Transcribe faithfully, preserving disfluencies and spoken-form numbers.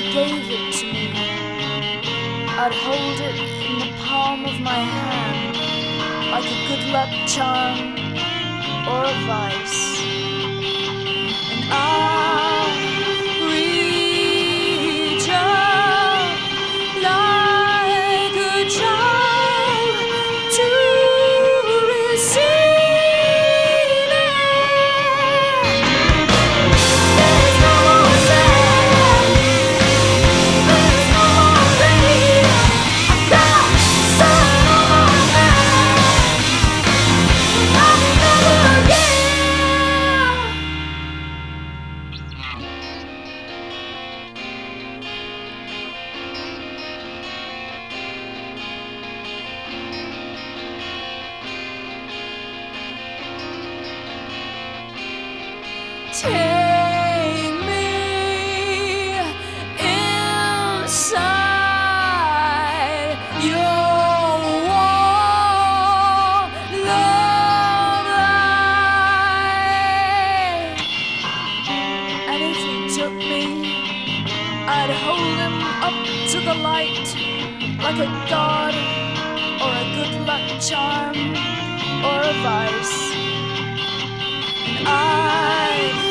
gave it to me, I'd hold it in the palm of my hand, like a good luck charm or a vice. And I reach out like a child to receive it. There's no more sad, there's no more pain. I got sun on my back, I'll never again. Take me inside your warm love light. And if he took me, I'd hold him up to the light, like a god or a good luck charm or a vice. And I'd